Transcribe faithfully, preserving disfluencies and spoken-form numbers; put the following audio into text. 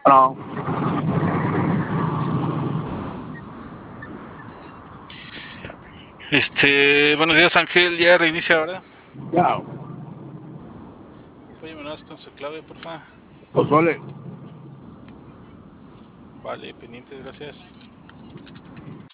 No. Este, buenos días Ángel, ya reinicia ahora. Ya. Oye, me das con su clave, porfa. Pozole. Vale, pendientes, gracias.